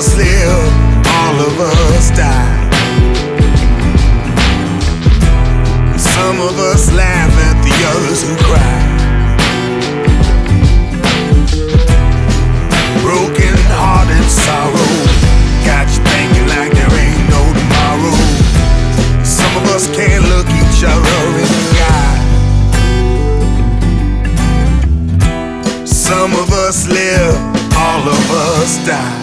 us live, all of us die. Some of us laugh at the others who cry. Broken heart and sorrow got you thinking like there ain't no tomorrow. Some of us can't look each other in the eye. Some of us live, all of us die.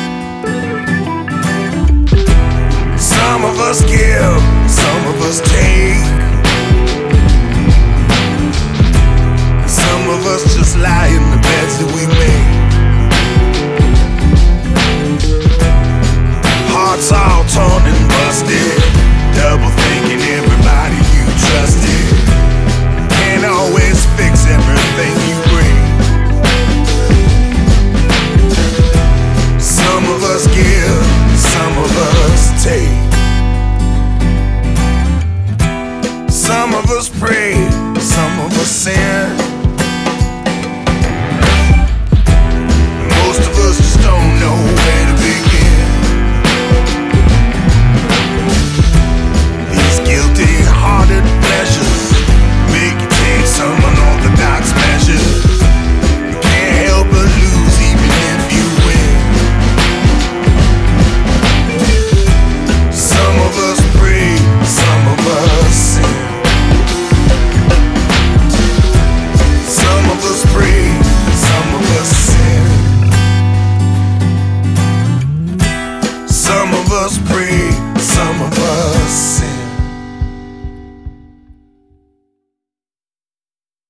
Some of us give, some of us take. Some of us just lie in the beds that we